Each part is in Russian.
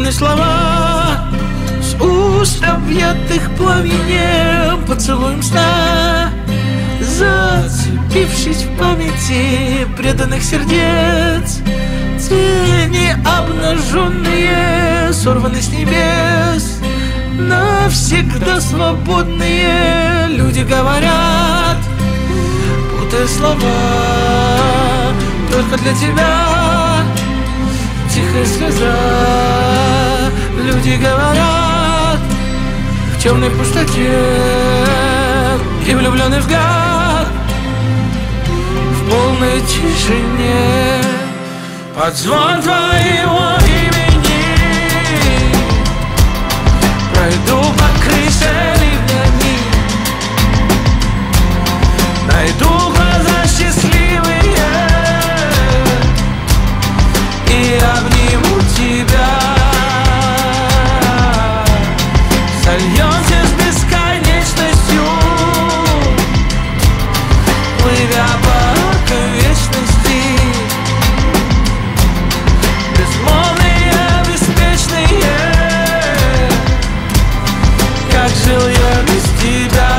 Излюбленные слова с уст, объятых пламенем, поцелуем сна, зацепившись в памяти преданных сердец. Тени обнаженные, сорваны с небес, навсегда свободные люди говорят, путая слова, только для тебя. Тихая слеза, люди говорят, в темной пустоте и влюбленный взгляд, в полной тишине под звон твоего имени пройду по крыше ливнями, найду глаза счастливые и обниму тебя. Сольемся с бесконечностью, плывя по вечности. Безмолвные, беспечные, как жил я без тебя.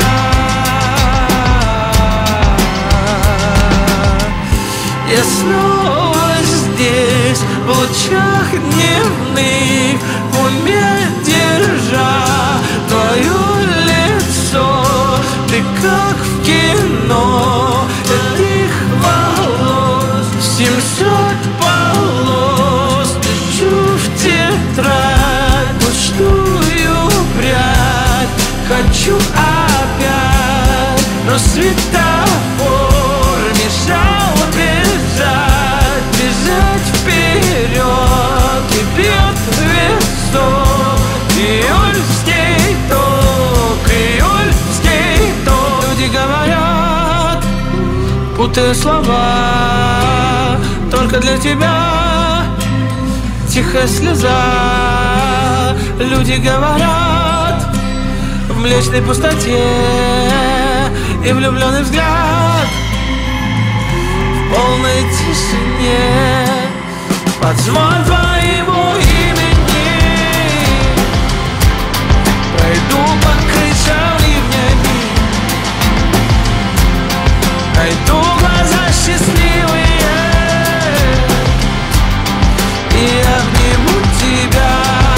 Я снова здесь, в лучах дневных, в уме держа твое лицо. Ты как в кино, этих волос 700 полос, пишу в тетрадь пустую прядь. Хочу опять, но светофор мешал бежать, бежать вперед, и бьет висок. Июльский ток, июльский ток. Люди говорят, путая слова, только для тебя. Тихая слеза, люди говорят, в млечной пустоте и влюбленный взгляд, в полной тишине под звон твоего имени пройду по крышам ливнями, найду глаза счастливые и обниму тебя.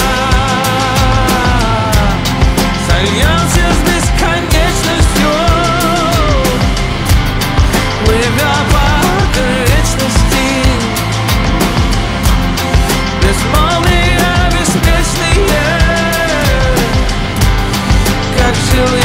Сольемся с бесконечностью, плывя по вечности. Безмолвные, беспечные, как жил я